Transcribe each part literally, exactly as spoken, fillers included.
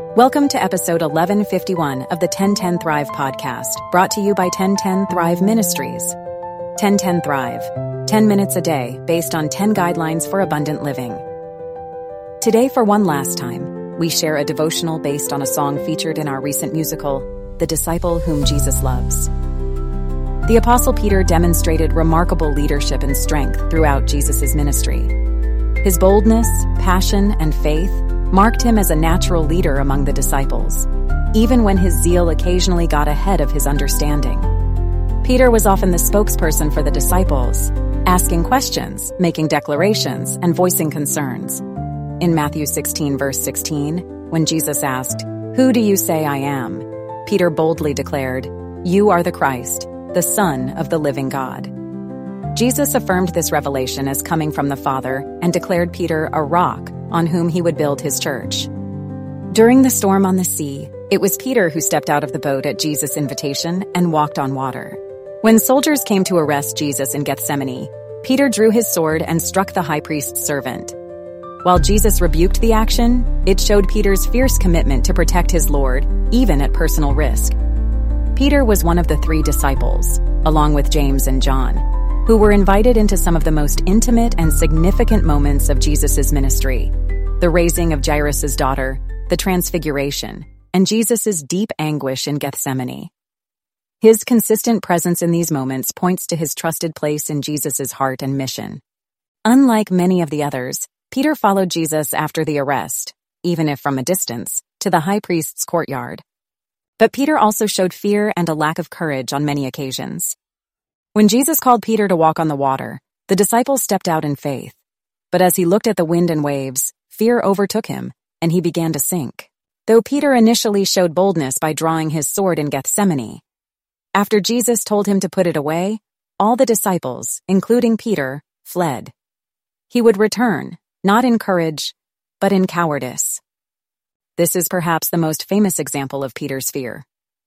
Welcome to episode eleven fifty-one of the ten ten Thrive podcast, brought to you by ten ten Thrive Ministries. ten ten Thrive, ten minutes a day based on ten guidelines for abundant living. Today, for one last time, we share a devotional based on a song featured in our recent musical, The Disciple Whom Jesus Loves. The Apostle Peter demonstrated remarkable leadership and strength throughout Jesus' ministry. His boldness, passion, and faith marked him as a natural leader among the disciples, even when his zeal occasionally got ahead of his understanding. Peter was often the spokesperson for the disciples, asking questions, making declarations, and voicing concerns. In Matthew sixteen, verse sixteen, when Jesus asked, "Who do you say I am?" Peter boldly declared, "You are the Christ, the Son of the living God." Jesus affirmed this revelation as coming from the Father and declared Peter a rock on whom he would build his church. During the storm on the sea, it was Peter who stepped out of the boat at Jesus' invitation and walked on water. When soldiers came to arrest Jesus in Gethsemane, Peter drew his sword and struck the high priest's servant. While Jesus rebuked the action, it showed Peter's fierce commitment to protect his Lord, even at personal risk. Peter was one of the three disciples, along with James and John, who were invited into some of the most intimate and significant moments of Jesus' ministry: the raising of Jairus' daughter, the transfiguration, and Jesus' deep anguish in Gethsemane. His consistent presence in these moments points to his trusted place in Jesus' heart and mission. Unlike many of the others, Peter followed Jesus after the arrest, even if from a distance, to the high priest's courtyard. But Peter also showed fear and a lack of courage on many occasions. When Jesus called Peter to walk on the water, the disciples stepped out in faith. But as he looked at the wind and waves, fear overtook him, and he began to sink. Though Peter initially showed boldness by drawing his sword in Gethsemane, after Jesus told him to put it away, all the disciples, including Peter, fled. He would return, not in courage, but in cowardice. This is perhaps the most famous example of Peter's fear.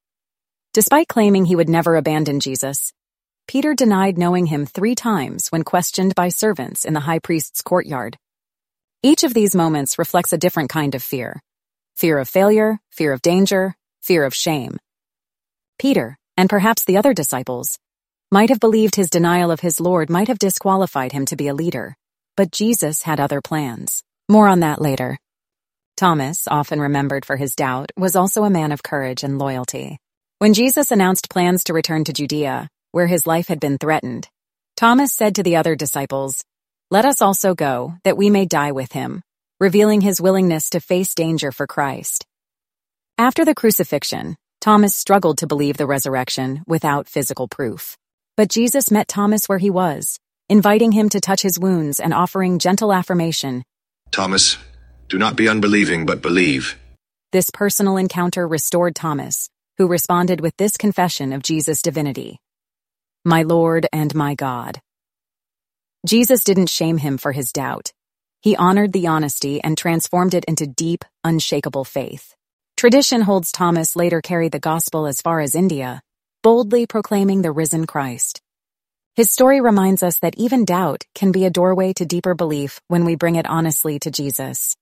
Despite claiming he would never abandon Jesus, Peter denied knowing him three times when questioned by servants in the high priest's courtyard. Each of these moments reflects a different kind of fear. Fear of failure, fear of danger, fear of shame. Peter, and perhaps the other disciples, might have believed his denial of his Lord might have disqualified him to be a leader, but Jesus had other plans. More on that later. Thomas, often remembered for his doubt, was also a man of courage and loyalty. When Jesus announced plans to return to Judea, where his life had been threatened, Thomas said to the other disciples, "Let us also go, that we may die with him," revealing his willingness to face danger for Christ. After the crucifixion, Thomas struggled to believe the resurrection without physical proof. But Jesus met Thomas where he was, inviting him to touch his wounds and offering gentle affirmation. "Thomas, do not be unbelieving, but believe." This personal encounter restored Thomas, who responded with this confession of Jesus' divinity: "My Lord and my God." Jesus didn't shame him for his doubt. He honored the honesty and transformed it into deep, unshakable faith. Tradition holds Thomas later carried the gospel as far as India, boldly proclaiming the risen Christ. His story reminds us that even doubt can be a doorway to deeper belief when we bring it honestly to Jesus.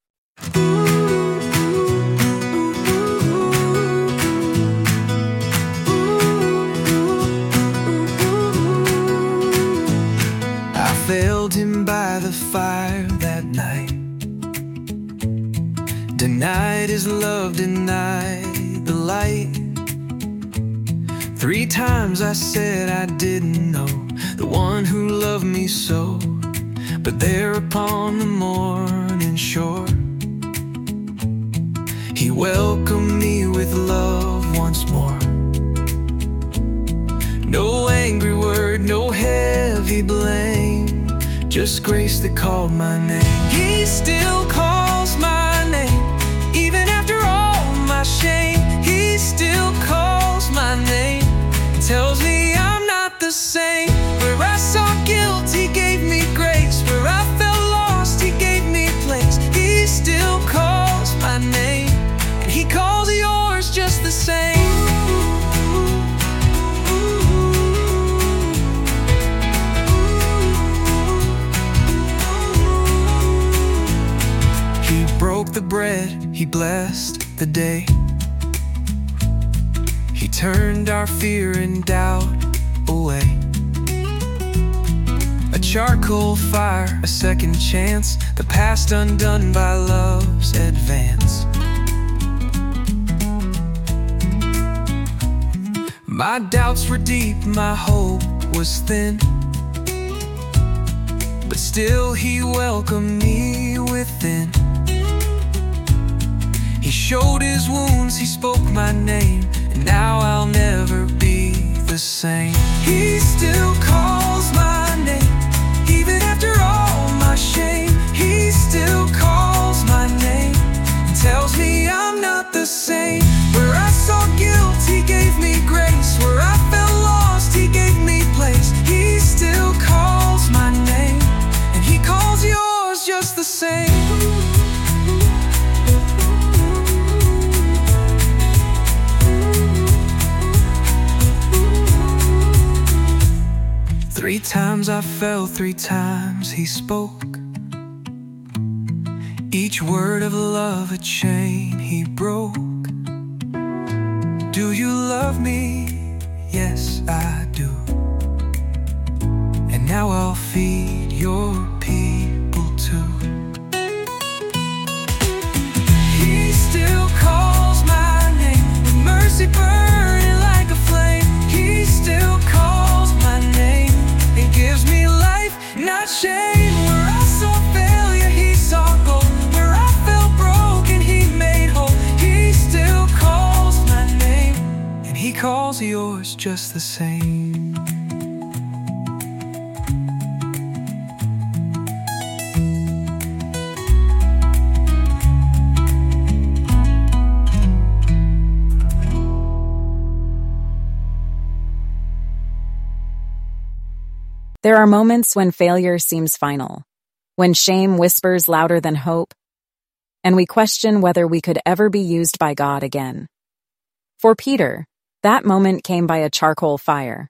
Failed him by the fire that night, denied his love, denied the light. Three times I said I didn't know the one who loved me so, but there upon the morning shore, he welcomed me with love once more. No angry word, no heavy blame, just grace that called my name. He still calls my name, even after all my shame. He still calls my name, tells me I'm not the same. Where I saw guilt, he gave me grace. Where I felt lost, he gave me place. He still calls my name, and he calls yours just the same. He broke the bread, he blessed the day. He turned our fear and doubt away. A charcoal fire, a second chance, the past undone by love's advance. My doubts were deep, my hope was thin, but still he welcomed me within. He showed his wounds, he spoke my name, and now I'll never be the same. He still calls my name, even after all my shame. He still calls my name and tells me I'm not the same. Where I saw guilt, he gave me grace. Where I felt lost, he gave me place. He still calls my name, and he calls yours just the same. Three times I fell, three times he spoke. Each word of love a chain he broke. Do you love me? Yes, I do. And now I'll feed your people too. He still calls my name, with mercy burning like a flame. He still calls my name and gives me life, not shame. Where I saw failure, he saw gold. Where I felt broken, he made whole. He still calls my name, and he calls yours just the same. There are moments when failure seems final, when shame whispers louder than hope, and we question whether we could ever be used by God again. For Peter, that moment came by a charcoal fire.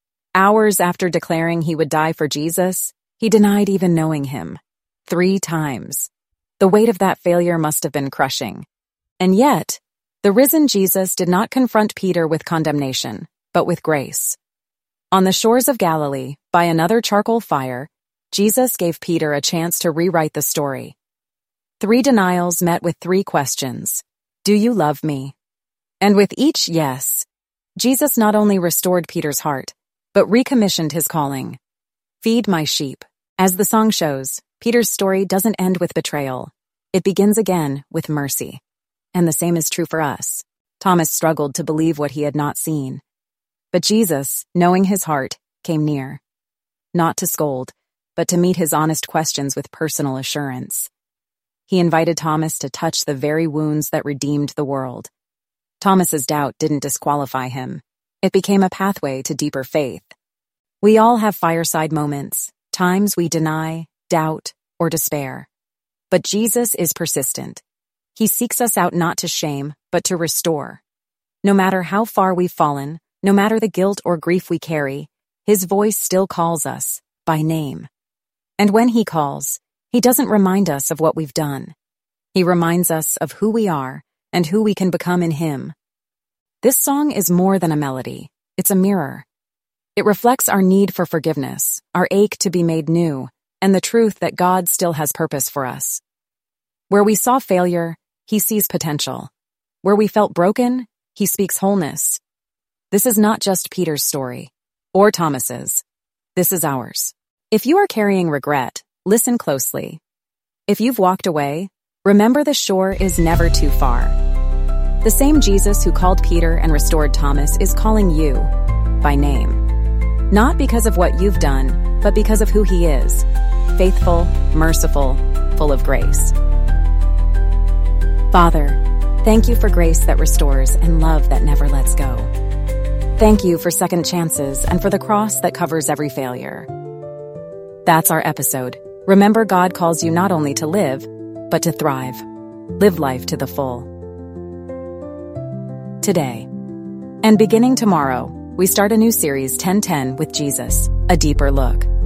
Hours after declaring he would die for Jesus, he denied even knowing him. Three times. The weight of that failure must have been crushing. And yet, the risen Jesus did not confront Peter with condemnation, but with grace. On the shores of Galilee, by another charcoal fire, Jesus gave Peter a chance to rewrite the story. Three denials met with three questions. Do you love me? And with each yes, Jesus not only restored Peter's heart, but recommissioned his calling. Feed my sheep. As the song shows, Peter's story doesn't end with betrayal. It begins again with mercy. And the same is true for us. Thomas struggled to believe what he had not seen. But Jesus, knowing his heart, came near. Not to scold, but to meet his honest questions with personal assurance. He invited Thomas to touch the very wounds that redeemed the world. Thomas's doubt didn't disqualify him. It became a pathway to deeper faith. We all have fireside moments, times we deny, doubt, or despair. But Jesus is persistent. He seeks us out not to shame, but to restore. No matter how far we've fallen, no matter the guilt or grief we carry, his voice still calls us by name. And when he calls, he doesn't remind us of what we've done. He reminds us of who we are and who we can become in him. This song is more than a melody. It's a mirror. It reflects our need for forgiveness, our ache to be made new, and the truth that God still has purpose for us. Where we saw failure, he sees potential. Where we felt broken, he speaks wholeness. This is not just Peter's story, or Thomas's. This is ours. If you are carrying regret, listen closely. If you've walked away, remember the shore is never too far. The same Jesus who called Peter and restored Thomas is calling you by name. Not because of what you've done, but because of who he is. Faithful, merciful, full of grace. Father, thank you for grace that restores and love that never lets go. Thank you for second chances and for the cross that covers every failure. That's our episode. Remember, God calls you not only to live, but to thrive. Live life to the full. Today. And beginning tomorrow, we start a new series, ten ten with Jesus, a deeper look.